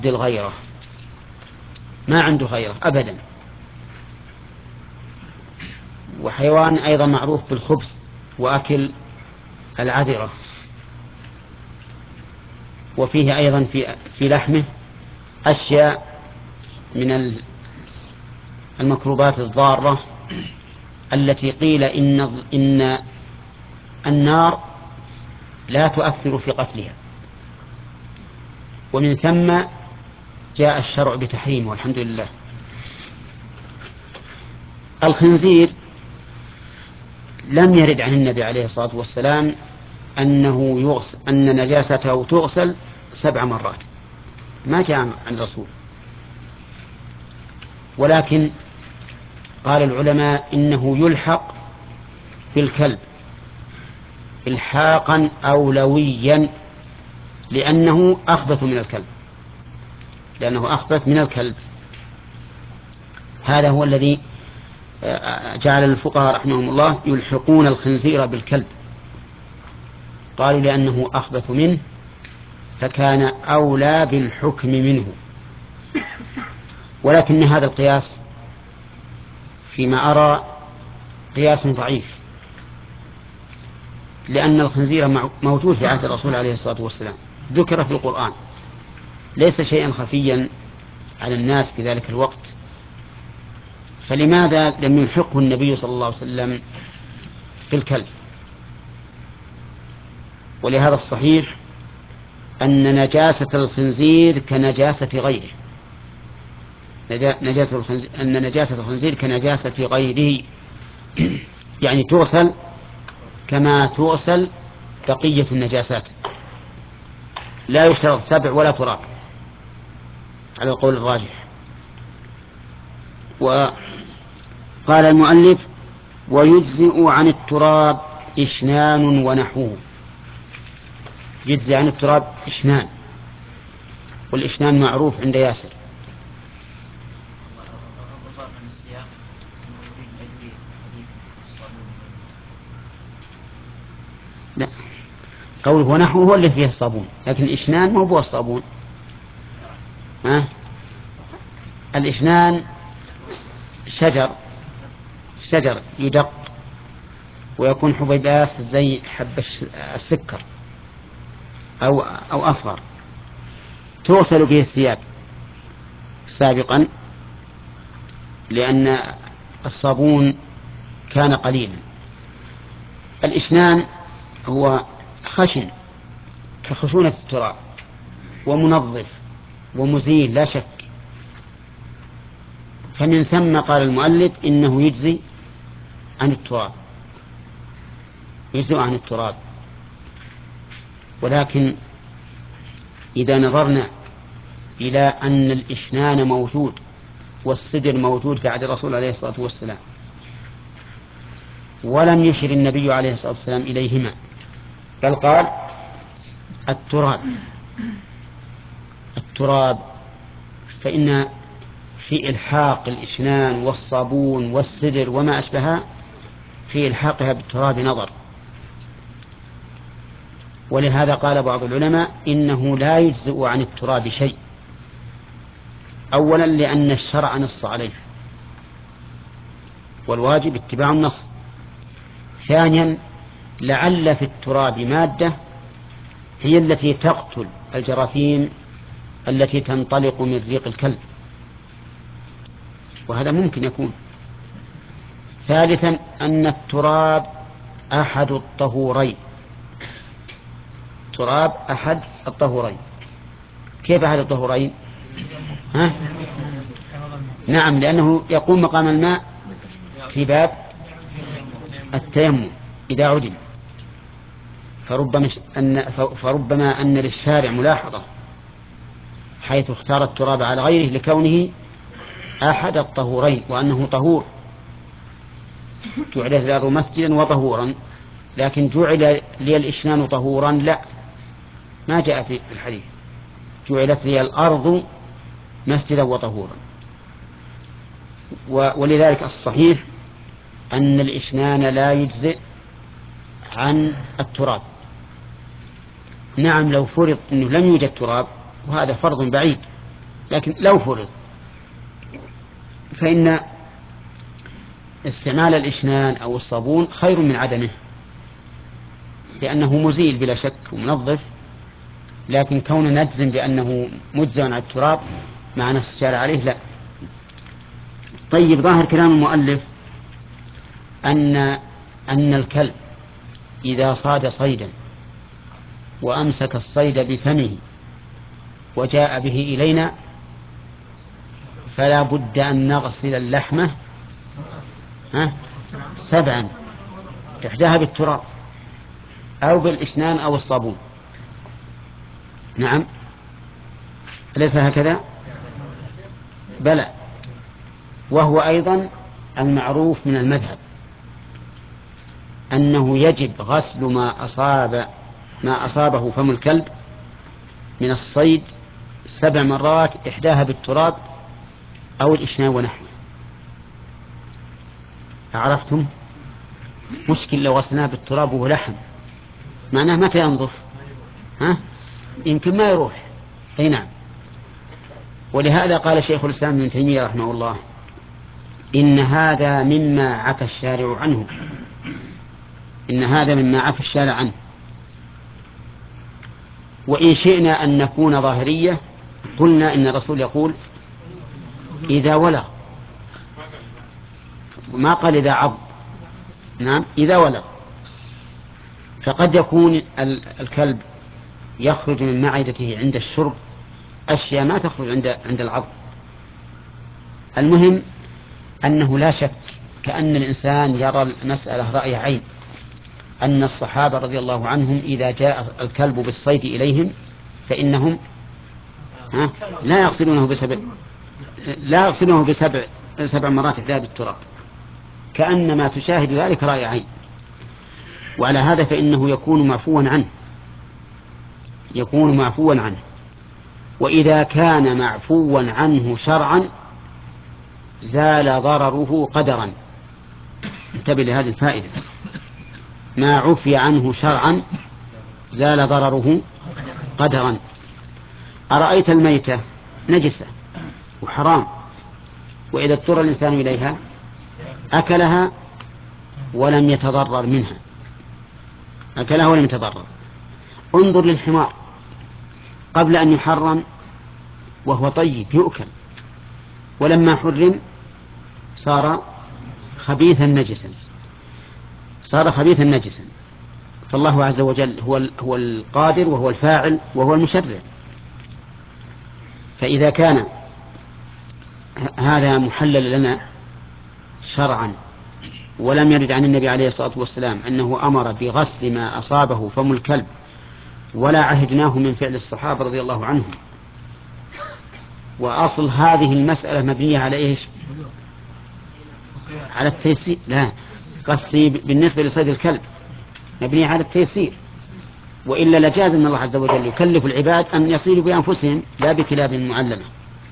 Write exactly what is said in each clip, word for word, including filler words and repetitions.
الغيرة، ما عنده غيرة أبدا. وحيوان أيضا معروف بالخبث وأكل العذرة، وفيه أيضا في في لحمه أشياء من الميكروبات الضارة التي قيل إن إن النار لا تؤثر في قتلها، ومن ثم جاء الشرع بتحريمه والحمد لله. الخنزير لم يرد عن النبي عليه الصلاة والسلام أنه يغسل، أن نجاسته تغسل سبع مرات، ما جاء عن الرسول. ولكن قال العلماء إنه يلحق بالكلب إلحاقا أولويا، لأنه أخبث من الكلب لأنه أخبث من الكلب. هذا هو الذي جعل الفقهاء رحمهم الله يلحقون الخنزير بالكلب، قالوا لأنه أخبث منه فكان أولى بالحكم منه. ولكن هذا القياس فيما أرى قياس ضعيف، لأن الخنزير موجود في عهد الرسول عليه الصلاة والسلام، ذكر في القرآن، ليس شيئا خفيا على الناس في ذلك الوقت، فلماذا لم يلحقه النبي صلى الله عليه وسلم بالكلب؟ ولهذا الصحيح أن نجاسة الخنزير كنجاسة غيره، نجاسة الخنزير أن نجاسة الخنزير كنجاسة غيره يعني تغسل كما تغسل بقية النجاسات، لا يشترط سبع ولا تراب على القول الراجح. وقال المؤلف: ويجزئ عن التراب إشنان ونحوه. يجزئ عن التراب إشنان، والإشنان معروف عند ياسر. لا، قوله ونحوه هو اللي فيه الصابون، لكن الإشنان مو هو الصابون. ها؟ الإشنان شجر شجر يدق ويكون حبيبات زي حب السكر أو أو أصغر، تغسل به الثياب سابقا لأن الصابون كان قليلا. الإشنان هو خشن كخشونة التراب ومنظف ومزيل لا شك، فمن ثم قال المؤلف إنه يجزي عن التراب يجزي عن التراب. ولكن إذا نظرنا إلى أن الإشنان موجود والسدر موجود في عهد الرسول عليه الصلاة والسلام، ولم يشر النبي عليه الصلاة والسلام إليهما، بل قال التراب التراب فإن في إلحاق الإشنان والصابون والسدر وما أشبهها في إلحاقها بالتراب نظر. ولهذا قال بعض العلماء إنه لا يجزئ عن التراب شيء، أولا لأن الشرع نص عليه والواجب اتباع النص، ثانيا لعل في التراب مادة هي التي تقتل الجراثيم التي تنطلق من ريق الكلب، وهذا ممكن يكون. ثالثا أن التراب أحد الطهورين، تراب أحد الطهورين. كيف أحد الطهورين؟ ها؟ نعم، لأنه يقوم مقام الماء في باب التيمم إذا عدم، فربما أن, فربما أن للشارع ملاحظة حيث اختار التراب على غيره لكونه أحد الطهورين وأنه طهور. جعلت الأرض مسجدا وطهورا، لكن جعل لي الإشنان طهورا لا، ما جاء في الحديث جعلت لي الأرض مسجدا وطهورا. ولذلك الصحيح أن الإشنان لا يجزئ عن التراب. نعم، لو فرض أنه لم يوجد تراب، وهذا فرض بعيد، لكن لو فرض فإن استعمال الإشنان أو الصابون خير من عدمه، لأنه مزيل بلا شك ومنظف، لكن كون نجزم بأنه مجزى على التراب مع نص الشارع عليه لا. طيب، ظاهر كلام المؤلف أن أن الكلب إذا صاد صيدا وأمسك الصيد بفمه وجاء به إلينا فلا بد أن نغسل اللحمة ها سبعا، إحداها بالتراب أو بالإشنان أو الصابون. نعم، أليس هكذا؟ بلى، وهو أيضا المعروف من المذهب أنه يجب غسل ما أصاب ما أصابه فم الكلب من الصيد سبع مرات، إحداها بالتراب أو الإشنان ونحوه. عرفتم؟ مشكل لو غسلناه بالتراب وهو لحم معناه ما في ينظف، ها يمكن ما يروح. أي نعم. ولهذا قال شيخ الإسلام ابن تيمية رحمه الله إن هذا مما عفى الشارع عنه، إن هذا مما عفى الشارع عنه. وإن شئنا أن نكون ظاهرية قلنا إن الرسول يقول إذا ولغ، ما قال إذا عض. نعم، إذا ولغ. فقد يكون الكلب يخرج من معدته عند الشرب أشياء ما تخرج عند عند العض. المهم أنه لا شك كأن الإنسان يرى المسألة رأي عين، أن الصحابة رضي الله عنهم إذا جاء الكلب بالصيد إليهم فإنهم ها لا يغسلونه بسبع لا يغسلونه بسبع سبع مرات إحدى بالتراب، كأنما تشاهد ذلك رأي عين. وعلى هذا فإنه يكون معفوا عنه، يكون معفوا عنه. وإذا كان معفوا عنه شرعا زال ضرره قدرا. انتبه لهذه الفائدة، ما عفي عنه شرعا زال ضرره قدرا. أرأيت الميتة نجسة وحرام، وإذا اضطر الإنسان إليها أكلها ولم يتضرر منها، أكلها ولم يتضرر. انظر للحمار قبل أن يحرم وهو طيب يؤكل، ولما حرم صار خبيثا نجسا، صار خبيثا نجسا. فالله عز وجل هو هو القادر وهو الفاعل وهو المشرع. فإذا كان هذا محلل لنا شرعا ولم يرد عن النبي عليه الصلاة والسلام أنه أمر بغسل ما أصابه فم الكلب ولا عهدناه من فعل الصحابة رضي الله عنهم، وأصل هذه المسألة مبنية على إيش؟ على التيسير. لا، قصي بالنسبة لصيد الكلب مبنية على التيسير، وإلا لجاز أن الله عز وجل يكلف العباد أن يصيدوا بأنفسهم لا بكلاب معلمة.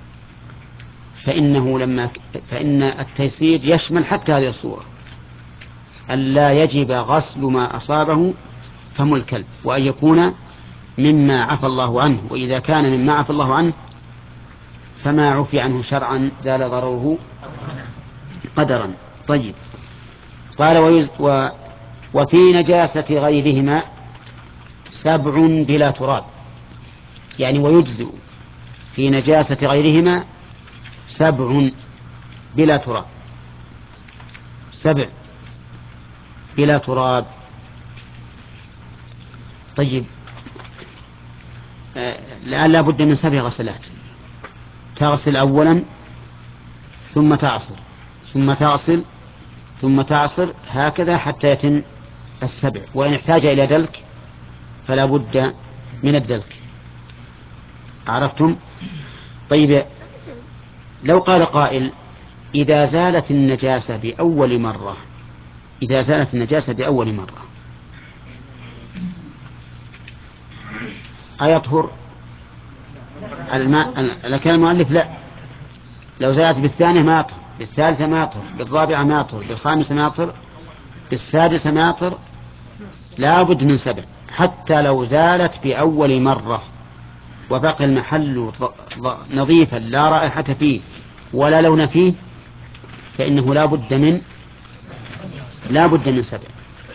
فإنه لما فإن التيسير يشمل حتى هذه الصورة، أن لا يجب غسل ما أصابه فم الكلب، وأن يكون مما عفى الله عنه. وإذا كان مما عفى الله عنه فما عفي عنه شرعا زال ضرره قدرا. طيب، قال ويز و وفي نجاسة غيرهما سبع بلا تراب، يعني ويجزئ في نجاسة غيرهما سبع بلا تراب، سبع بلا تراب. طيب، الآن لا بد من سبع غسلات، تغسل أولا ثم تعصر ثم تغسل ثم تعصر هكذا حتى يتم السبع. وإن احتاج إلى دلك فلا بد من الدلك. عرفتم؟ طيب، لو قال قائل إذا زالت النجاسة بأول مرة إذا زالت النجاسة بأول مرة أيطهر الماء؟ لكن المؤلف لا، لو زالت بالثانية ما يطهر، بالثالثة ما يطهر، بالرابعة ما يطهر، بالخامسة ما يطهر، بالسادسة ما يطهر، لا بد من سبع حتى لو زالت بأول مرة. وبقي المحل نظيفا لا رائحة فيه ولا لون فيه فإنه لا بد من لا بد من سبع.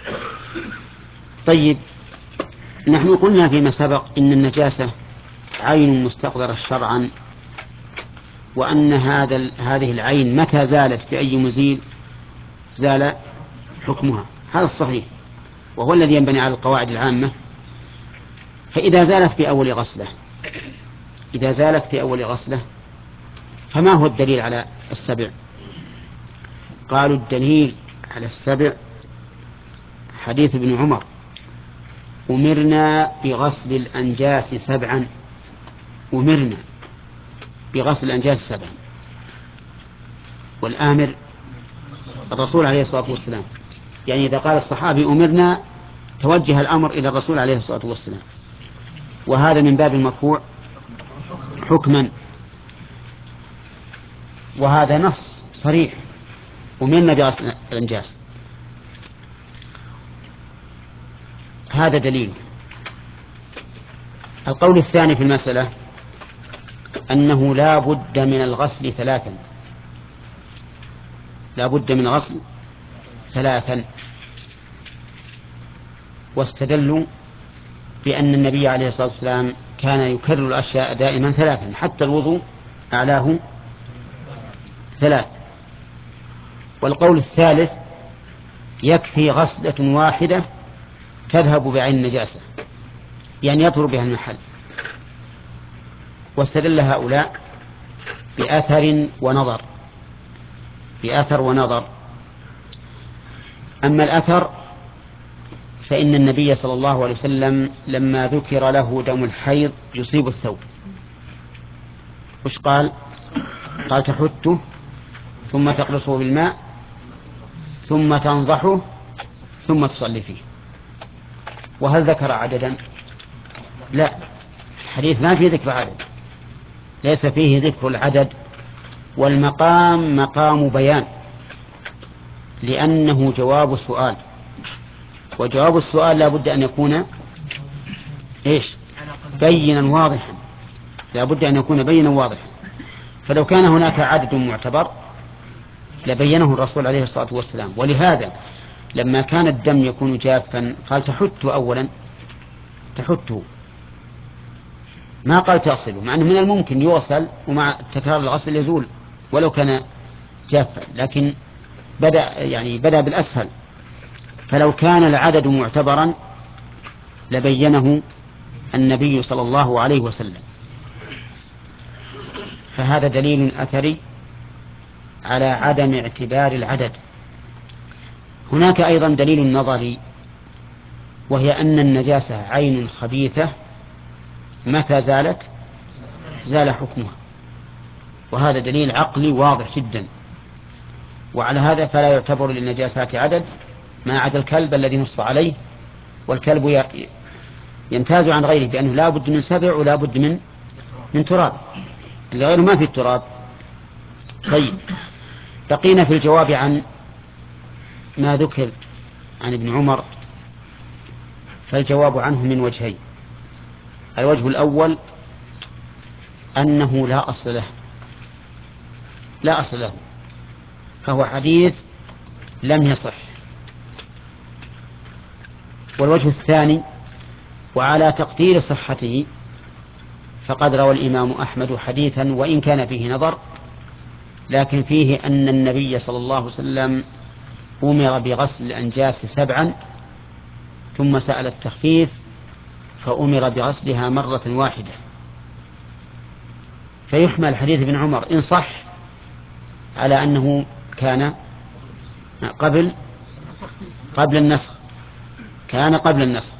طيب، نحن قلنا فيما سبق إن النجاسة عين مستقدرة شرعا، وأن هذا هذه العين متى زالت بأي مزيل زال حكمها. هذا الصحيح، وهو الذي ينبني على القواعد العامة. فإذا زالت في أول غسلة إذا زالت في أول غسلة فما هو الدليل على السبع؟ قالوا الدليل على السبع حديث ابن عمر: أمرنا بغسل الأنجاس سبعا أمرنا بغسل الأنجاس سبعا. والآمر الرسول عليه الصلاة والسلام، يعني إذا قال الصحابي أمرنا توجه الأمر إلى الرسول عليه الصلاة والسلام، وهذا من باب المرفوع حكما، وهذا نص صريح: أمرنا بغسل الأنجاس. هذا دليل. القول الثاني في المسألة أنه لا بد من الغسل ثلاثا لا بد من الغسل ثلاثا واستدلوا بأن النبي عليه الصلاة والسلام كان يكرر الأشياء دائما ثلاثا، حتى الوضوء أعلاه ثلاث. والقول الثالث: يكفي غسلة واحدة تذهب بعين النجاسة، يعني يطهر بها المحل. واستدل هؤلاء بأثر ونظر بأثر ونظر أما الأثر فإن النبي صلى الله عليه وسلم لما ذكر له دم الحيض يصيب الثوب، وش قال؟ قال: تحته ثم تقلصه بالماء ثم تنضحه ثم تصلي فيه. وهل ذكر عددا؟ لا، الحديث ما فيه ذكر عدد، ليس فيه ذكر العدد. والمقام مقام بيان، لأنه جواب السؤال، وجواب السؤال لا بد أن يكون إيش؟ بينا واضحا، لا بد أن يكون بينا واضحا. فلو كان هناك عدد معتبر لبينه الرسول عليه الصلاة والسلام. ولهذا لما كان الدم يكون جافا قال: تحته أولا، تحته، ما قال تغسله، مع أنه من الممكن يغسل ومع تكرار الغسل يزول ولو كان جافا، لكن بدأ يعني بدأ بالأسهل. فلو كان العدد معتبرا لبينه النبي صلى الله عليه وسلم. فهذا دليل أثري على عدم اعتبار العدد. هناك أيضا دليل نظري، وهي أن النجاسة عين خبيثة متى زالت زال حكمها، وهذا دليل عقلي واضح جدا. وعلى هذا فلا يعتبر للنجاسات عدد ما عدا الكلب الذي نص عليه، والكلب يمتاز عن غيره بأنه لا بد من سبع ولا بد من من تراب، اللي غيره ما في التراب. طيب، بقينا في الجواب عن ما ذكر عن ابن عمر. فالجواب عنه من وجهين: الوجه الأول أنه لا أصل له لا أصل له فهو حديث لم يصح. والوجه الثاني: وعلى تقدير صحته فقد روى الإمام أحمد حديثا وإن كان فيه نظر، لكن فيه أن النبي صلى الله عليه وسلم أمر بغسل الأنجاس سبعا ثم سأل التخفيف فأمر بغسلها مرة واحدة. فيحمل حديث ابن عمر إن صح على أنه كان قبل قبل النسخ كان قبل النسخ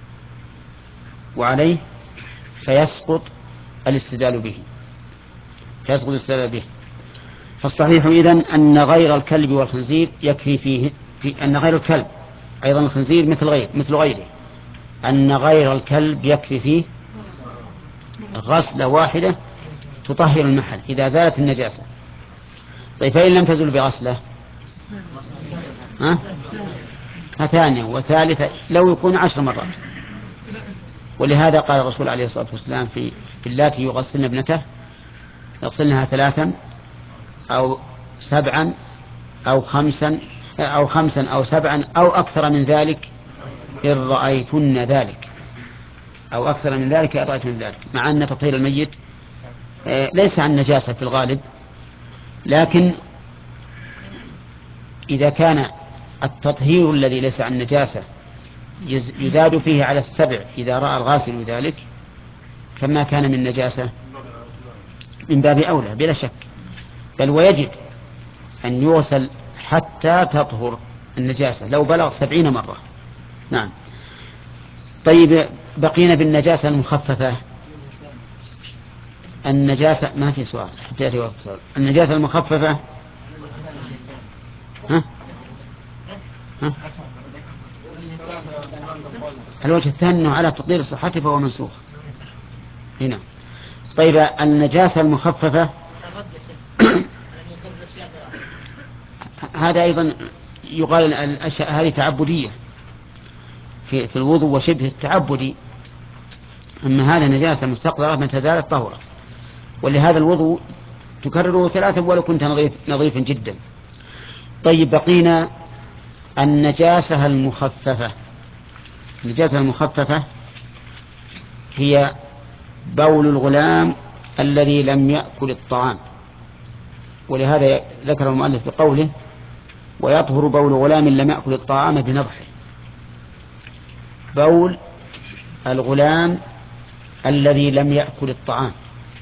وعليه فيسقط الاستدلال به فيسقط الاستدلال به فالصحيح إذن أن غير الكلب والخنزير يكفي فيه في أن غير الكلب أيضا الخنزير مثل غير مثل غيره أن غير الكلب يكفي فيه غسلة واحدة تطهر المحل إذا زالت النجاسة. طيب، فإن لم تزل بغسلة ها ثانية وثالثة لو يكون عشر مرات. ولهذا قال الرسول عليه الصلاة والسلام في باللاتي يغسلن ابنته يغسلنها ثلاثا أو سبعا أو خمسا أو خمسا أو سبعا أو أكثر من ذلك إن رأيتن ذلك، أو أكثر من ذلك إن رأيتن ذلك، مع أن تطهير الميت ليس عن نجاسة في الغالب، لكن إذا كان التطهير الذي ليس عن نجاسة يزاد فيه على السبع إذا رأى الغاسل ذلك، فما كان من نجاسة من باب أولى بلا شك، بل ويجب أن يغسل حتى تطهر النجاسة لو بلغ سبعين مرة. نعم. طيب بقينا بالنجاسة المخففة. النجاسة ما في سؤال حتى يأتي وقت سؤال. النجاسة المخففة ها؟ ها؟ الوجه الثاني على تقدير صحته فهو منسوخ هنا. طيب النجاسة المخففة هذا أيضا يقال الأشياء هذه تعبدية في, في الوضوء وشبه التعبدي، أما هذا نجاسة مستقذرة متى زالت طهرة، ولهذا الوضوء تكرره ثلاثة ولو كنت نظيف نظيفا جدا. طيب بقينا النجاسة المخففة. النجاسة المخففة هي بول الغلام الذي لم يأكل الطعام، ولهذا ذكر المؤلف بقوله ويطهر بول غلام لم يأكل الطعام بنضحه. بول الغلام الذي لم يأكل الطعام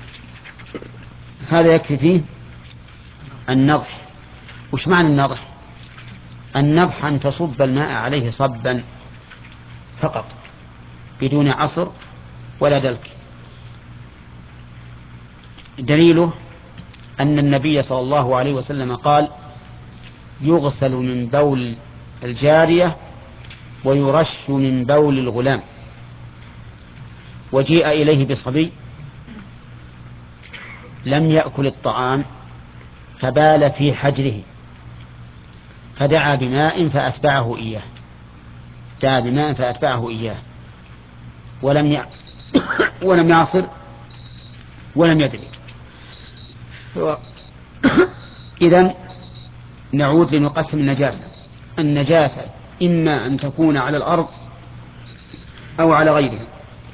هذا يكفي فيه النضح. وش معنى النضح؟ النضح أن تصب الماء عليه صبا فقط بدون عصر ولا دلك. دليله أن النبي صلى الله عليه وسلم قال يغسل من بول الجارية ويرش من بول الغلام. وجيء إليه بصبي لم يأكل الطعام فبال في حجره فدعا بماء فأتبعه إياه دعا بماء فأتبعه إياه ولم ي... ولم يعصر ولم يدرك. إذن نعود لنقسم النجاسة. النجاسة إما أن تكون على الأرض أو على غيرها،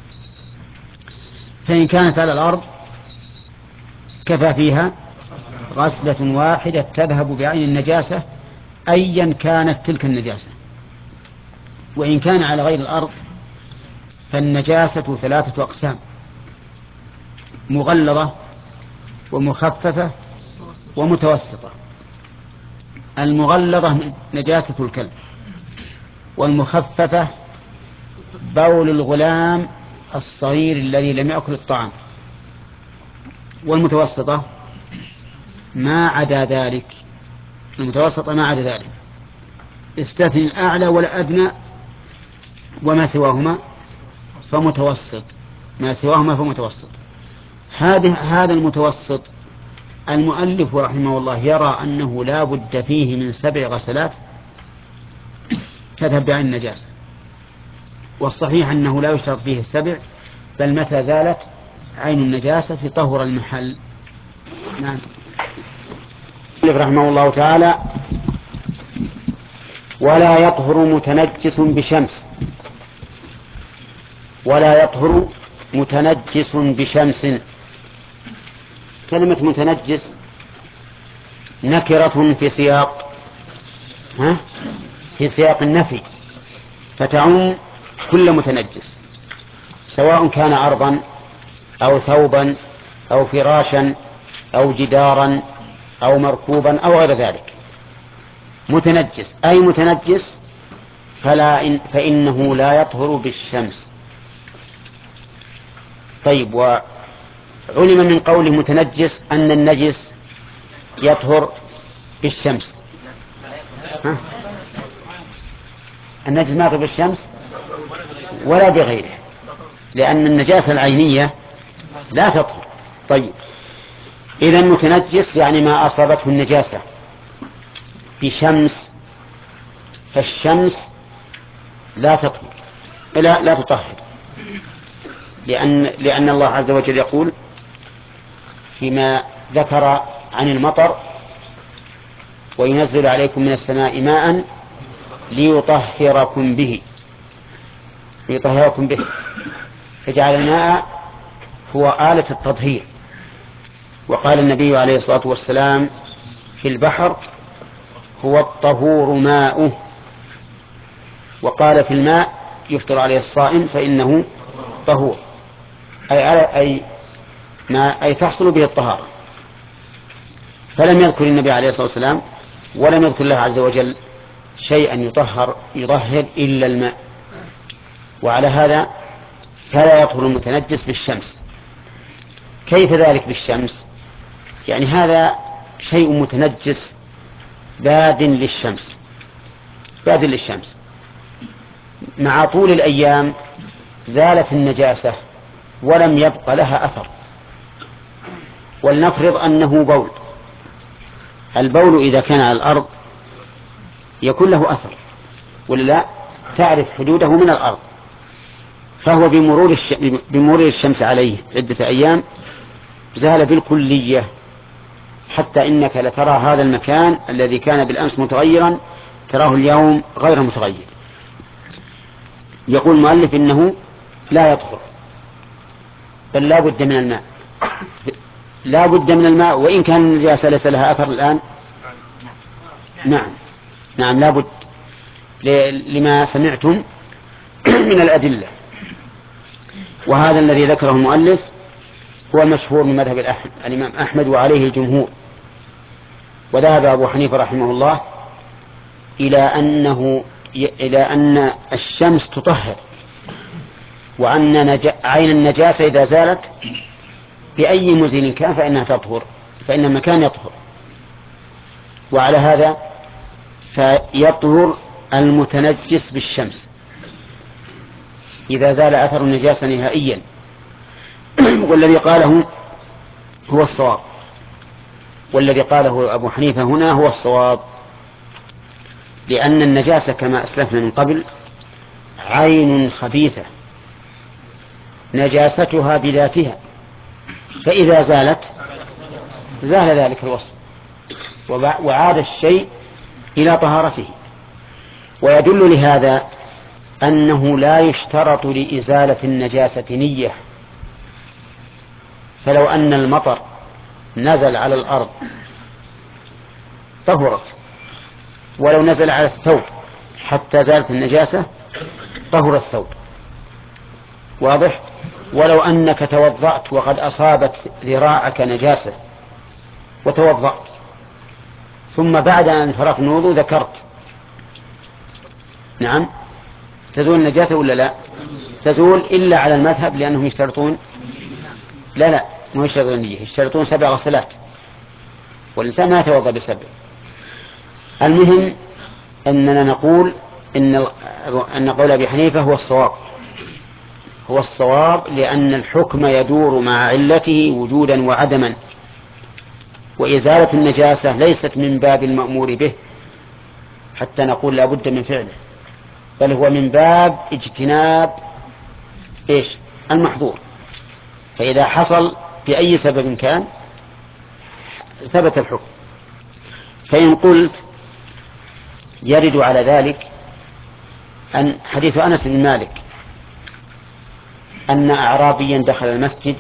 فإن كانت على الأرض كفى فيها غسلة واحدة تذهب بعين النجاسة أيا كانت تلك النجاسة. وإن كان على غير الأرض فالنجاسة ثلاثة أقسام: مغلظة ومخففة ومتوسطة. المغلظة نجاسة الكلب، والمخففة بول الغلام الصغير الذي لم يأكل الطعام، والمتوسطة ما عدا ذلك. المتوسطة ما عدا ذلك، استثني الأعلى والأدنى وما سواهما فمتوسط، ما سواهما فمتوسط. هذا هذا المتوسط المؤلف رحمه الله يرى أنه لا بد فيه من سبع غسلات تذهب بعين النجاسة، والصحيح أنه لا يشترط فيه السبع، بل متى زالت عين النجاسة طهر المحل. نعم. رحمه الله تعالى ولا يطهر متنجس بشمس. ولا يطهر متنجس بشمس. كلمة متنجس نكرة في سياق ها في سياق النفي، فتعم كل متنجس سواء كان أرضا أو ثوبا أو فراشا أو جدارا أو مركوبا أو غير ذلك. متنجس أي متنجس فلا إن فإنه لا يطهر بالشمس. طيب، وعلم من قوله متنجس أن النجس يطهر بالشمس. ها؟ النجس ما يطهر بالشمس ولا بغيره، لأن النجاسة العينية لا تطهر. طيب، إذا متنجس يعني ما أصابته النجاسة بشمس، فالشمس لا تطهر لا, لا تطهر. لأن, لأن الله عز وجل يقول فيما ذكر عن المطر: وينزل عليكم من السماء ماء ليطهركم به ليطهركم به فجعل الماء هو آلة التطهير. وقال النبي عليه الصلاة والسلام في البحر: هو الطهور ماؤه. وقال في الماء يفطر عليه الصائم فإنه طهور، أي, أي, ما أي تحصل به الطهارة. فلم يذكر النبي عليه الصلاة والسلام ولم يذكر الله عز وجل شيئا يطهر يطهر إلا الماء. وعلى هذا فلا يطهر المتنجس بالشمس. كيف ذلك بالشمس؟ يعني هذا شيء متنجس باد للشمس باد للشمس مع طول الأيام زالت النجاسة ولم يبق لها أثر. ولنفرض أنه بول. البول إذا كان على الأرض يكون له أثر، ولا تعرف حدوده من الأرض. فهو بمرور, الش... بمرور الشمس عليه عدة أيام زال بالكلية، حتى إنك لترى هذا المكان الذي كان بالأمس متغيرا تراه اليوم غير متغير. يقول المؤلف إنه لا يطهر، بل لا بد من الماء لا بد من الماء وإن كان النجاسة ليس لها أثر الآن. نعم نعم لا بد، لما سمعتم من الأدلة. وهذا الذي ذكره المؤلف هو المشهور من مذهب الإمام أحمد وعليه الجمهور. وذهب أبو حنيفة رحمه الله إلى أنه إلى أن الشمس تطهر، وأن عين النجاسة إذا زالت بأي مزيل كان فإنها تطهر، فإن المكان يطهر. وعلى هذا فيطهر المتنجس بالشمس إذا زال أثر النجاسة نهائيا. والذي قاله هو الصواب، والذي قاله أبو حنيفة هنا هو الصواب، لأن النجاسة كما أسلفنا من قبل عين خبيثة نجاستها بذاتها، فإذا زالت زال ذلك الوصف وعاد الشيء إلى طهارته. ويدل لهذا أنه لا يشترط لإزالة النجاسة نية. فلو أن المطر نزل على الأرض طهرت، ولو نزل على الثوب حتى زالت النجاسة طهر الثوب. واضح؟ ولو أنك توضأت وقد أصابت ذراعك نجاسة وتوضأت، ثم بعد أن فرغت من الوضوء ذكرت، نعم تزول النجاسة ولا لا؟ تزول، إلا على المذهب لأنهم يشترطون لا لا ما يشترطون النية، يشترطون سبع غسلات، والإنسان ما يتوضأ بسبع. المهم أننا نقول إن أن قول أبي حنيفة هو الصواب هو الصواب لأن الحكم يدور مع علته وجودا وعدما، وإزالة النجاسة ليست من باب المأمور به حتى نقول لا بد من فعله، بل هو من باب اجتناب إيش المحظور. فإذا حصل بأي سبب كان ثبت الحكم. فإن قلت يرد على ذلك أن حديث أنس بن مالك أن أعرابيا دخل المسجد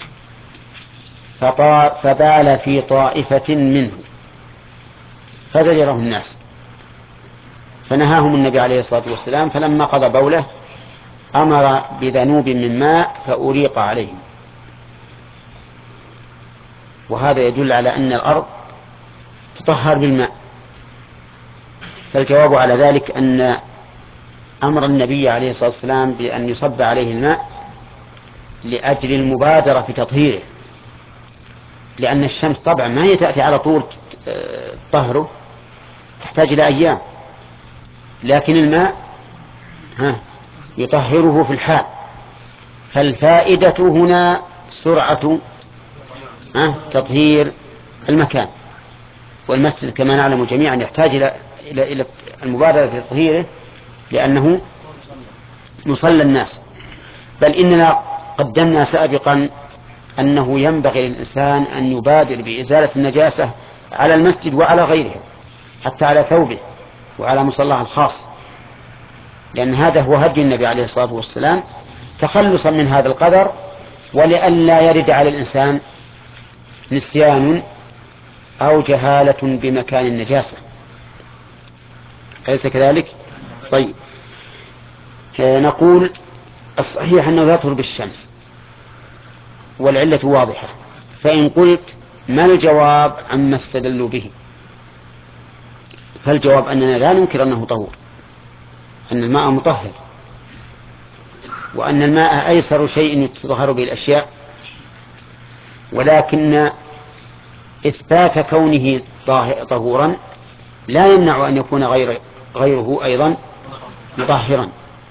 فبال في طائفة منه فزجره الناس، فنهاهم النبي عليه الصلاة والسلام، فلما قضى بوله أمر بذنوب من ماء فأريق عليهم. وهذا يدل على أن الأرض تطهر بالماء. فالجواب على ذلك أن أمر النبي عليه الصلاة والسلام بأن يصب عليه الماء لأجل المبادرة في تطهيره، لأن الشمس طبعا ما هي تأتي على طول طهره، تحتاج إلى أيام، لكن الماء ها يطهره في الحال. فالفائدة هنا سرعة ها تطهير المكان، والمسجد كما نعلم جميعا يحتاج إلى إلى إلى المبادرة في تطهيره لأنه مصلى الناس. بل إننا قدمنا سابقا أنه ينبغي للإنسان أن يبادر بإزالة النجاسة على المسجد وعلى غيره، حتى على ثوبه وعلى مصلاه الخاص، لأن هذا هو هدي النبي عليه الصلاة والسلام تخلصا من هذا القدر، ولئلا يرد على الإنسان نسيان أو جهالة بمكان النجاسة. أليس كذلك؟ طيب، نقول الصحيح أنه يطهر بالشمس والعلة واضحة. فإن قلت ما الجواب عما استدلوا به؟ فالجواب أننا لا ننكر أنه طهور، أن الماء مطهر، وأن الماء أيسر شيء يتطهر به الأشياء، ولكن إثبات كونه طهورا لا يمنع أن يكون غير غيره أيضا مطهرا،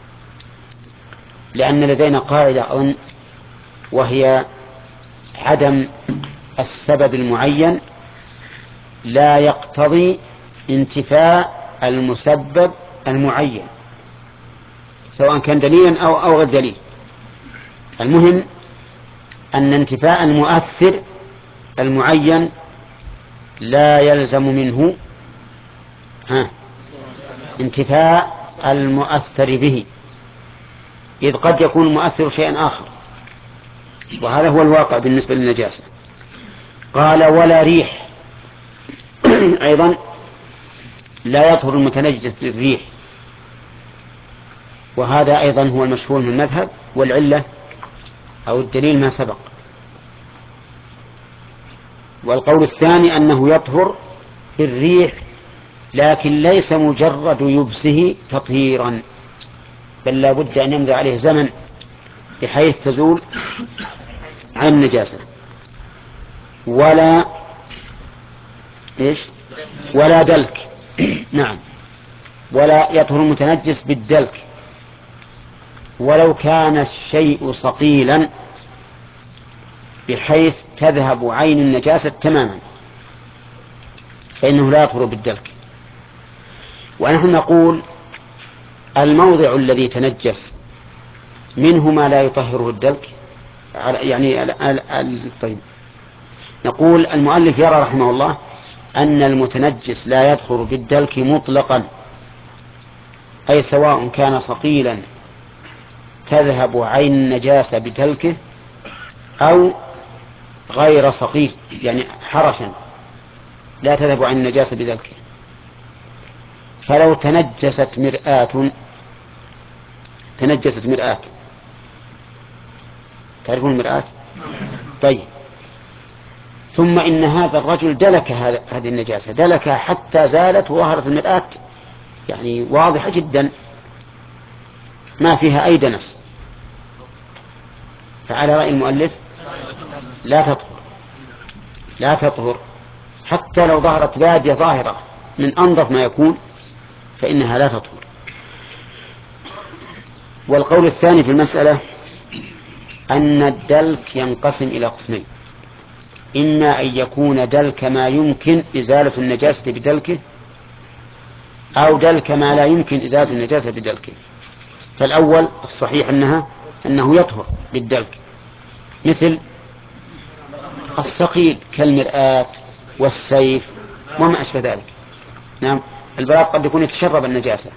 لأن لدينا قاعدة أظن، وهي عدم السبب المعين لا يقتضي انتفاء المسبب المعين، سواء كان دليلا أو, أو غير دليل. المهم أن انتفاء المؤثر المعين لا يلزم منه ها انتفاء المؤثر به، إذ قد يكون المؤثر شيئا آخر، وهذا هو الواقع بالنسبة للنجاسة. قال ولا ريح أيضا لا يطهر المتنجس بالريح، وهذا أيضا هو المشهور من المذهب، والعلة أو الدليل ما سبق. والقول الثاني أنه يطهر بالريح، لكن ليس مجرد يبسه تطهيرا، بل لا بد أن يمضي عليه زمن بحيث تزول عن النجاسة. ولا إيش ولا دلك نعم، ولا يطهر المتنجس بالدلك ولو كان الشيء صقيلا بحيث تذهب عين النجاسة تماما، فإنه لا يطهر بالدلك. ونحن نقول الموضع الذي تنجس منه ما لا يطهره الدلك، يعني طيب، نقول المؤلف يرى رحمه الله أن المتنجس لا يدخل بالدلك مطلقا، أي سواء كان صقيلا تذهب عين النجاسة بدلكه أو غير صقيل، يعني حرشا لا تذهب عين النجاسة بدلكه. فلو تنجست مرآة تنجست مرآة تعرفون المرآة؟ طيب، ثم إن هذا الرجل دلك هذه النجاسة، دلكها حتى زالت وظهرت المرآة يعني واضحة جدا ما فيها أي دنس، فعلى رأي المؤلف لا تطهر لا تطهر حتى لو ظهرت بادية ظاهرة من أنظف ما يكون فإنها لا تطهر. والقول الثاني في المسألة أن الدلك ينقسم إلى قسمين: إما أن يكون دلك ما يمكن إزالة النجاسة بدلكه، أو دلك ما لا يمكن إزالة النجاسة بدلكه. فالأول الصحيح أنها أنه يطهر بالدلك، مثل الصقيل كالمرآة والسيف وما أشبه ذلك. نعم، البراط قد يكون يتشرب النجاسة،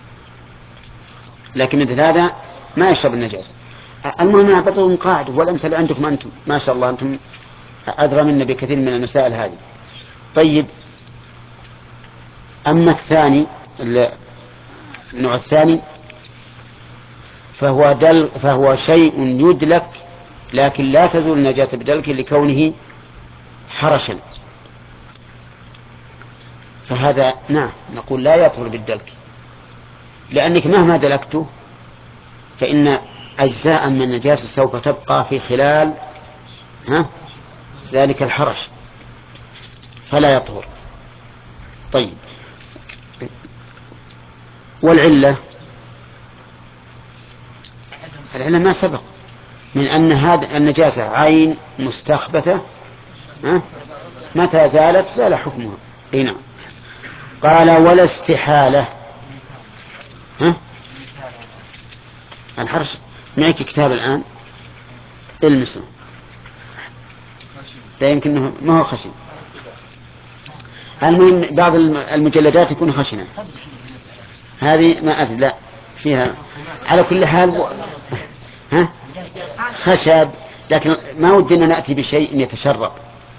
لكن مثل هذا ما يشرب النجاسة. المهم أنا أعطيكم قاعدة، والأمثلة عندكم أنتم ما شاء الله، أنتم أدرى منا بكثير من المسائل هذه. طيب، أما الثاني النوع الثاني فهو, دل فهو شيء يدلك لكن لا تزول النجاسة بدلكه لكونه حرشا، فهذا نعم نقول لا يطهر بالدلك، لأنك مهما دلكته فإن أجزاء من النجاسة سوف تبقى في خلال ها ذلك الحرش فلا يطهر. طيب، والعلة العلة ما سبق من أن هذه النجاسة عين مستخبثة، ها متى زالت زال حكمها. اي نعم. قال ولا استحالة. ها الحرش معك كتاب الآن المسه، لا يمكن، ما هو خشن. المهم بعض المجلدات يكون خشنة، هذه ما أدري، لا فيها على كل حال. ها خشب، لكن ما ودنا نأتي بشيء يتشرب.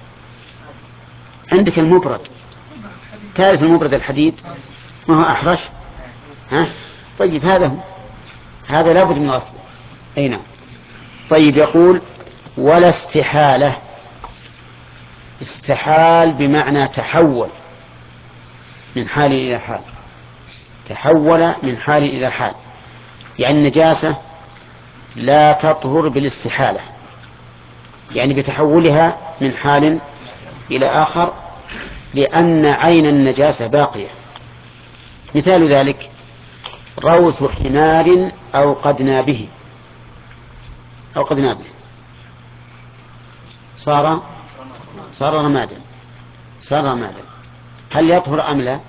عندك المبرد، تعرف المبرد الحديد ما هو أحرش؟ ها طيب هذا هو. هذا لابد من غسله. أي نعم. طيب يقول ولا استحالة. استحال بمعنى تحول من حال إلى حال، تحول من حال إلى حال، يعني النجاسة لا تطهر بالاستحالة، يعني بتحولها من حال إلى آخر، لأن عين النجاسة باقية. مثال ذلك روث حمار أوقدنا به، أوقدنا به صار صار رمادا، صار رمادا. هل يطهر أم لا؟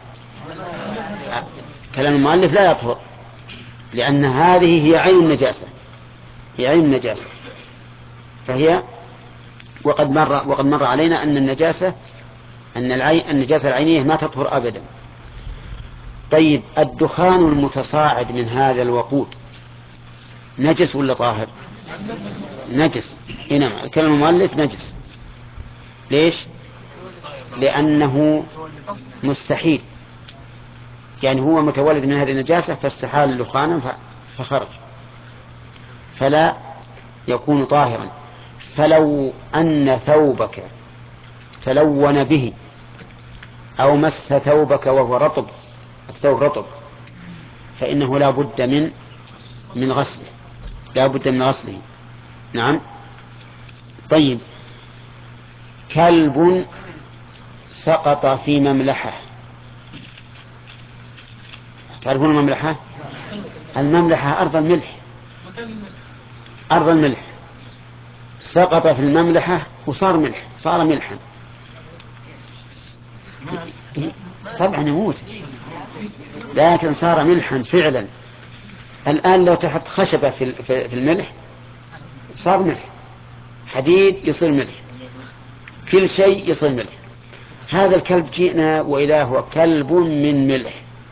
كلام المؤلف لا يطهر، لأن هذه هي عين النجاسة، هي عين النجاسة، فهي وقد مر وقد مر علينا أن النجاسة أن العين النجاسة العينية ما تطهر أبدا. طيب الدخان المتصاعد من هذا الوقود نجس ولا طاهر؟ نجس. إنما كلام المؤلف نجس. ليش؟ لأنه مستحيل، يعني هو متولد من هذه النجاسة فاستحال دخانا فخرج، فلا يكون طاهرا. فلو أن ثوبك تلون به أو مس ثوبك وهو رطب، الثوب رطب، فإنه لا بد من من غسله، لا بد من غسله. نعم. طيب كلب سقط في مملحة. تعرفون المملحة؟ المملحة أرض الملح، أرض الملح. سقط في المملحة وصار ملح، صار ملحا، طبعا يموت، لكن صار ملحا فعلا. الآن لو تحط خشبة في الملح صار ملح، حديد يصير ملح، كل شيء يصير ملح. هذا الكلب جئنا وإذا هو كلب من ملح،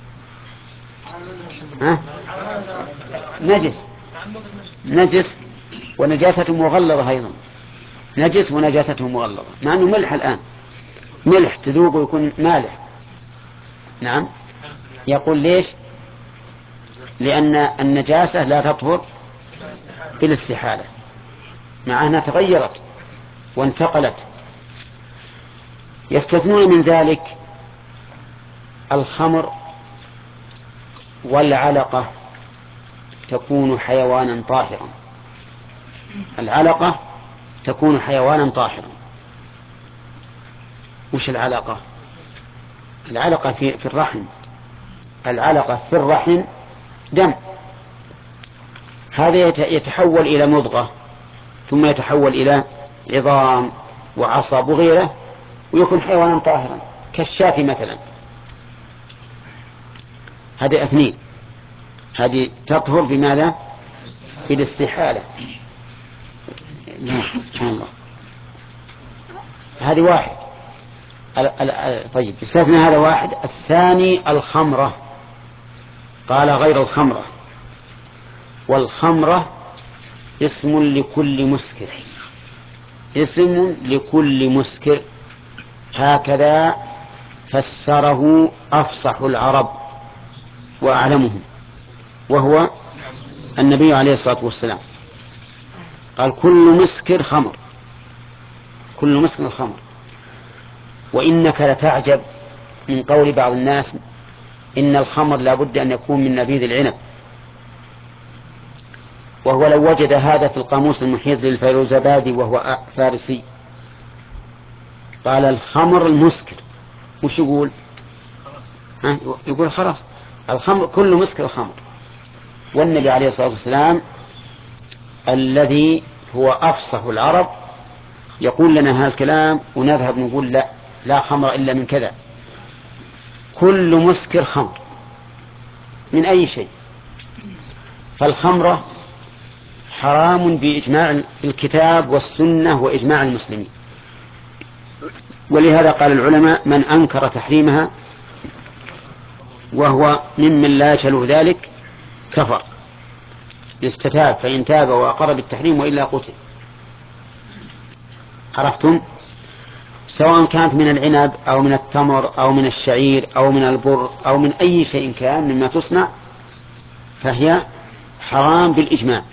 ها؟ نجس، نجس ونجاسة مغلظة أيضا، نجس ونجاسته مغلظة، مع أنه ملح الآن، ملح تذوق ويكون مالح. نعم. يقول ليش؟ لأن النجاسة لا تطهر بالاستحالة، مع أنها تغيرت وانتقلت. يستثنون من ذلك الخمر والعلقة، تكون حيوانا طاهرا. العلقة تكون حيوانا طاهرا. وش العلقة؟ العلقة في, في الرحم، العلقة في الرحم دم، هذا يتحول إلى مضغة، ثم يتحول إلى عظام وعصب وغيره، ويكون حيوانا طاهرا كالشاة مثلا. هذه اثنين، هذه تطهر بماذا؟ بالاستحالة. سبحان الله. هذه واحد. طيب استثنى هذا واحد. الثاني الخمرة، قال غير الخمرة. والخمرة اسم لكل مسكر، اسم لكل مسكر، هكذا فسره أفصح العرب وأعلمهم، وهو النبي عليه الصلاة والسلام، قال كل مسكر خمر، كل مسكر خمر. وإنك لتعجب من قول بعض الناس إن الخمر لا بد أن يكون من نبيذ العنب، وهو لو وجد هذا في القاموس المحيط للفيروزبادي وهو فارسي قال الخمر المسكر، وش يقول؟ ها؟ يقول خلاص الخمر كل مسكر خمر. والنبي عليه الصلاة والسلام الذي هو أفصح العرب يقول لنا هذا الكلام، ونذهب نقول لا لا خمر إلا من كذا. كل مسكر خمر من أي شيء. فالخمرة حرام بإجماع الكتاب والسنة وإجماع المسلمين. ولهذا قال العلماء: من أنكر تحريمها وهو ممن لا يشله ذلك كفر، يستتاب فإن تاب وأقر بالتحريم وإلا قتل. عرفتم؟ سواء كانت من العنب أو من التمر أو من الشعير أو من البر أو من أي شيء كان مما تصنع فهي حرام بالإجماع.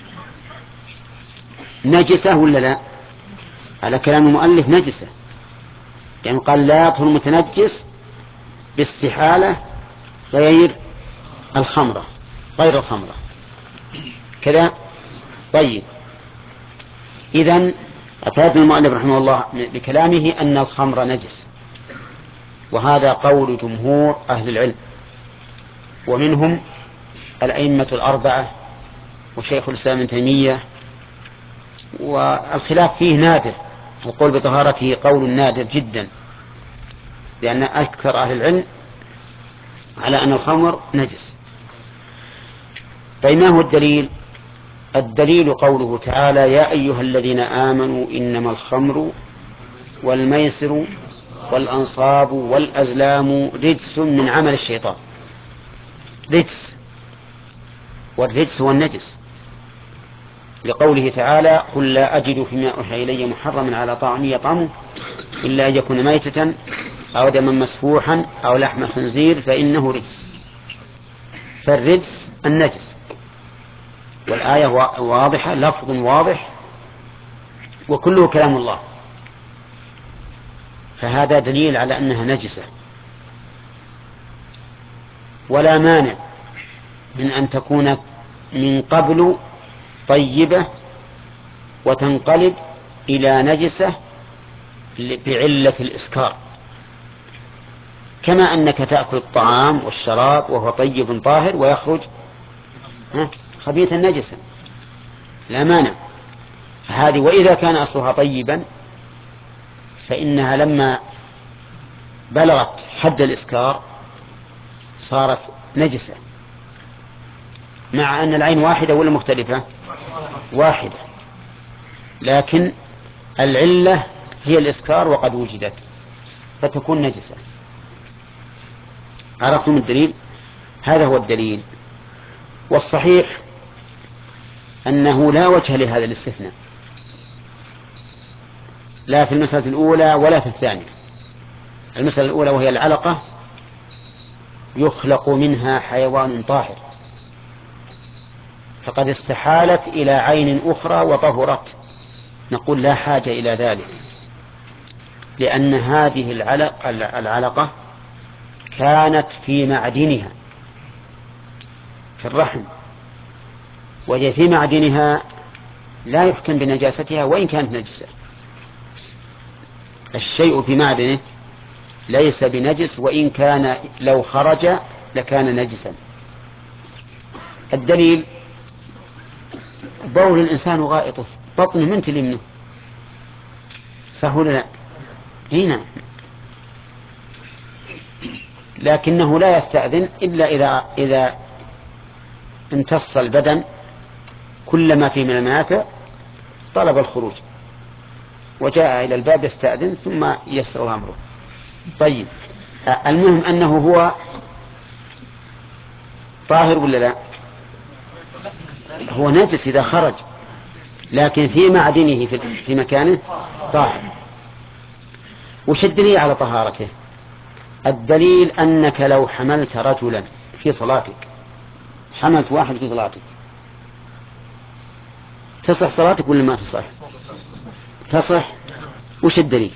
نجسة ولا لا؟ على كلام المؤلف نجسة، يعني قال لا يطهر المتنجس باستحالة غير الخمرة غير الخمرة كذا. طيب، إذن أفاد المؤلف رحمه الله بكلامه أن الخمر نجس، وهذا قول جمهور أهل العلم، ومنهم الأئمة الأربعة وشيخ الإسلام ابن تيمية. والخلاف فيه نادر، القول بطهارته قول نادر جدا، لأن أكثر أهل العلم على أن الخمر نجس. فما هو الدليل؟ الدليل قوله تعالى: يا أيها الذين آمنوا إنما الخمر والميسر والأنصاب والأزلام رجس من عمل الشيطان. رجس، والرجس هو النجس، لقوله تعالى: قل لا أجد فيما أوحي إلي محرما على طاعم يطعمه إلا أن يكون ميتة أو دما مسفوحا أو لحم خنزير فإنه رجس. فالرجس النجس، والآية واضحة، لفظ واضح، وكله كلام الله، فهذا دليل على أنها نجسة. ولا مانع من أن تكون من قبل طيبة وتنقلب إلى نجسة بعلة الإسكار، كما أنك تأكل الطعام والشراب وهو طيب طاهر ويخرج خبيثا نجسا، لا مانع. هذه وإذا كان أصلها طيبا فإنها لما بلغت حد الإسكار صارت نجسة، مع أن العين واحدة ولا مختلفة؟ واحدة، لكن العلة هي الإسكار وقد وجدت فتكون نجسة. عرفتم الدليل؟ هذا هو الدليل. والصحيح أنه لا وجه لهذا الاستثناء، لا في المسألة الأولى ولا في الثانية. المسألة الأولى وهي العلقة يخلق منها حيوان طاهر، فقد استحالت إلى عين أخرى وطهرت، نقول لا حاجة إلى ذلك، لأن هذه العلق العلقة كانت في معدنها في الرحم، وهي في معدنها لا يحكم بنجاستها وإن كانت نجسة. الشيء في معدنه ليس بنجس وإن كان لو خرج لكان نجسا. الدليل: بول الإنسان غائطه، بطنه منتلي منه، سهل لا هنا، لكنه لا يستأذن إلا إذا إذا امتص البدن كل ما فيه من المنافع طلب الخروج وجاء إلى الباب يستأذن ثم يسر أمره. طيب، المهم أنه هو طاهر ولا لا؟ هو نجس إذا خرج، لكن في معدنه في مكانه طاهر. وش الدليل على طهارته؟ الدليل أنك لو حملت رجلا في صلاتك، حملت واحد في صلاتك، تصح صلاتك ولا ما تصح؟ تصح. وش الدليل؟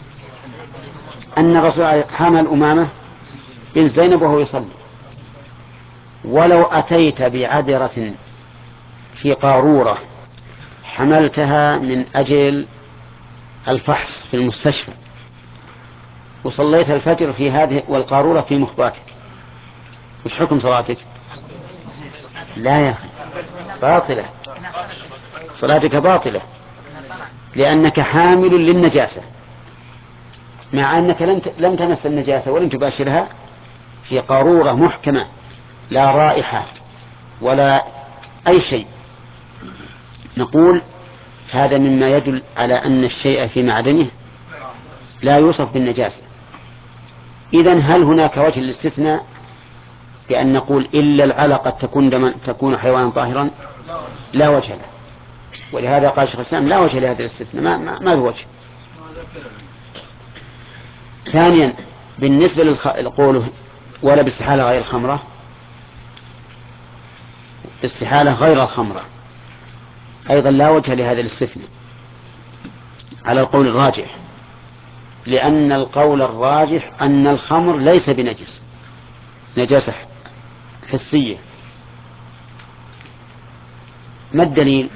أن الرسول حمل أمامة بن زينب وهو يصلي. ولو أتيت بعذرة في قارورة حملتها من أجل الفحص في المستشفى وصليت الفجر في هذه والقارورة في مخباتك، وش حكم صلاتك؟ لا يا أخي، باطلة، صلاتك باطلة، لأنك حامل للنجاسة، مع أنك لم تمس النجاسة ولم تباشرها في قارورة محكمة لا رائحة ولا أي شيء. نقول هذا مما يدل على أن الشيء في معدنه لا يوصف بالنجاسة. إذن هل هناك وجه للاستثناء بأن نقول إلا العلقة تكون دما تكون حيوانا طاهرا؟ لا وجه له، ولهذا قال شيخ الإسلام لا وجه لهذا الاستثناء، ما, ما, ما له وجه. ثانيا بالنسبة للقول ولا باستحالة غير الخمرة، استحالة غير الخمرة أيضا لا وجه لهذا الاستثناء على القول الراجح، لأن القول الراجح أن الخمر ليس بنجس، نجاسة حسية. ما الدليل؟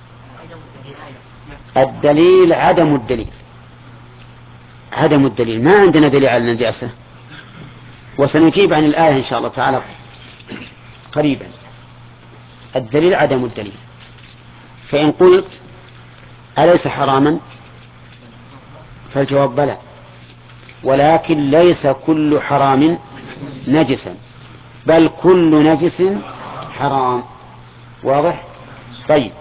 الدليل عدم الدليل، عدم الدليل، ما عندنا دليل على النجاسة، وسنجيب عن الآية إن شاء الله تعالى قريبا. الدليل عدم الدليل. فإن قلت أليس حراما؟ فالجواب بلى، ولكن ليس كل حرام نجسا، بل كل نجس حرام. واضح؟ طيب،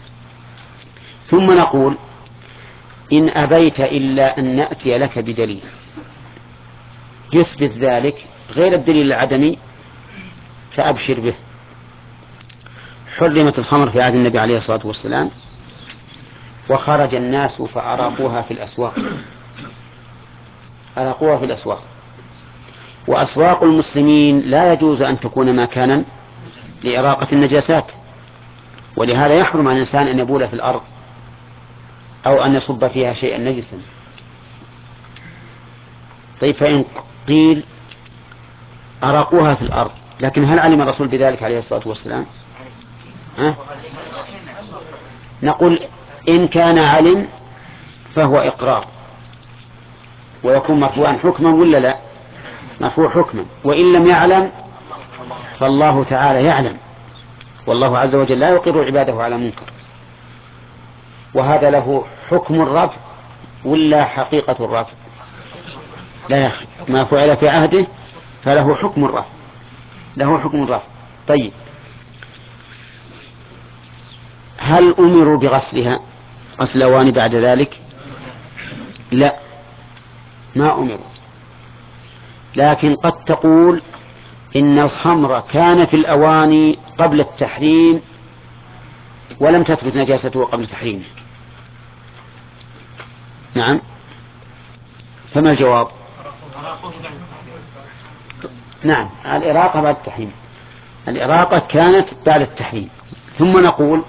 ثم نقول إن أبيت إلا أن نأتي لك بدليل يثبت ذلك غير الدليل العدمي فأبشر به. حرمت الخمر في عهد النبي عليه الصلاة والسلام، وخرج الناس فأراقوها في الأسواق، أراقوها في الأسواق، وأسواق المسلمين لا يجوز أن تكون مكانا لإراقة النجاسات، ولهذا يحرم على الإنسان أن يبول في الأرض أو أن يصب فيها شيئا نجسا. طيب، فإن قيل أراقوها في الأرض، لكن هل علم الرسول بذلك عليه الصلاة والسلام؟ ها؟ نقول إن كان علم فهو إقرار ويكون مرفوعا حكما ولا لا؟ مرفوع حكما. وإن لم يعلم فالله تعالى يعلم، والله عز وجل لا يقر عباده على منكر، وهذا له حكم الرفع ولا حقيقة الرفع؟ لا يا أخي، ما فعل في عهده فله حكم الرفع، له حكم الرفع. طيب، هل أمروا بغسلها غسل الأواني بعد ذلك؟ لا، ما أمروا. لكن قد تقول إن الخمر كان في الأواني قبل التحريم ولم تثبت نجاسته قبل تحريمه. نعم، فما الجواب؟ نعم، الإراقة بعد التحريم، الإراقة كانت بعد التحريم. ثم نقول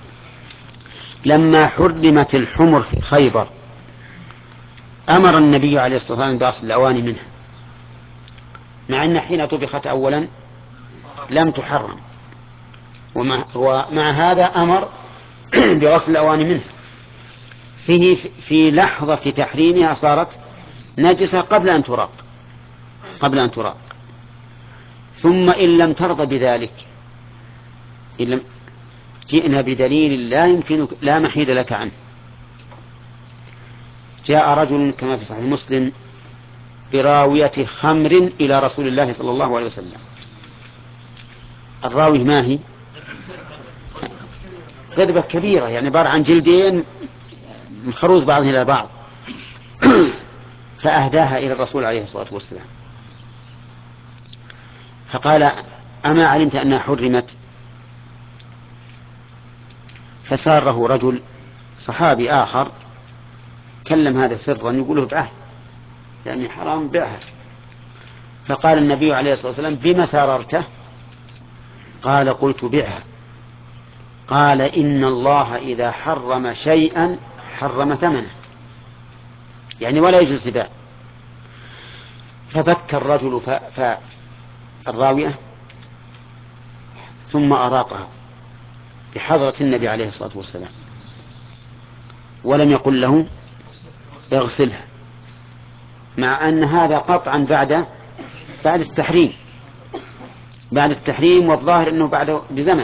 لما حرمت الحمر في خيبر أمر النبي عليه الصلاة والسلام بغسل الأواني منها، مع أن حين طبخت أولا لم تحرم، ومع, ومع هذا أمر بغسل الأواني منها. فيه في لحظة تحريمها صارت نجسة قبل أن تراق، قبل أن تراق. ثم إن لم ترضى بذلك، إن لم جئنا بدليل لا يمكن لا محيد لك عنه. جاء رجل كما في صحيح مسلم براوية خمر إلى رسول الله صلى الله عليه وسلم. الراوي ما هي؟ قدبة كبيرة، يعني عبارة عن جلدين مخروز بعضهم إلى بعض فأهداها إلى الرسول عليه الصلاة والسلام، فقال أما علمت أنها حرمت؟ فساره رجل صحابي آخر كلم هذا سرا يقوله بعه، يعني حرام بعها. فقال النبي عليه الصلاة والسلام بما ساررته؟ قال قلت بعها. قال إن الله إذا حرم شيئا حرم ثمنه، يعني ولا يجوز البيع. ففك الرجل فالراوية ثم أراقها بحضرة النبي عليه الصلاة والسلام، ولم يقل له اغسلها، مع أن هذا قطعا بعد بعد التحريم، بعد التحريم، والظاهر أنه بعد بزمن.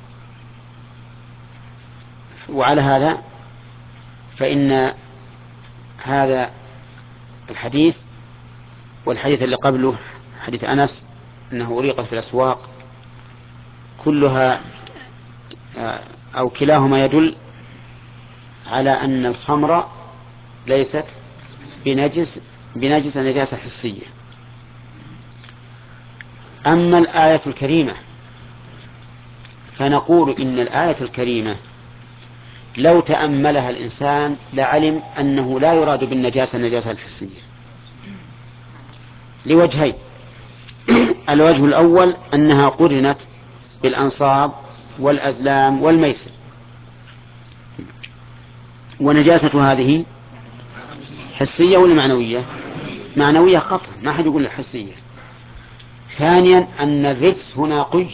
وعلى هذا فإن هذا الحديث والحديث اللي قبله حديث أنس أنه أريقت في الأسواق كلها أو كلاهما يدل على أن الخمر ليست بنجس بنجس نجاسة حسية. أما الآية الكريمة فنقول إن الآية الكريمة لو تأملها الإنسان لعلم أنه لا يراد بالنجاسة النجاسة الحسية لوجهين. الوجه الأول أنها قرنت بالأنصاب والأزلام والميسر، ونجاسة هذه حسية ولا معنوية؟ معنوية خطأ، ما حد يقول حسية. ثانيا أن الرجس هنا قيد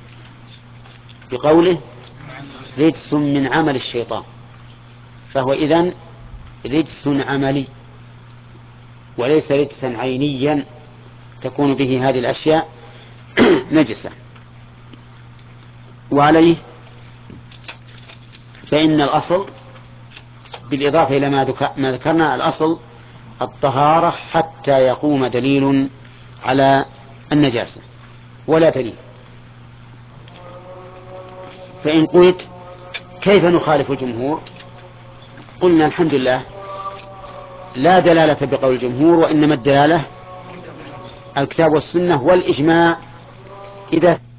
بقوله رجس من عمل الشيطان، فهو إذن رجس عملي وليس رجسا عينيا تكون به هذه الأشياء نجسة. وعليه فإن الأصل بالإضافة إلى ما ذكرنا الأصل الطهارة حتى يقوم دليل على النجاسة ولا دليل. فإن قلت كيف نخالف الجمهور؟ قلنا الحمد لله لا دلالة بقول الجمهور، وإنما الدلالة الكتاب والسنة والإجماع إذا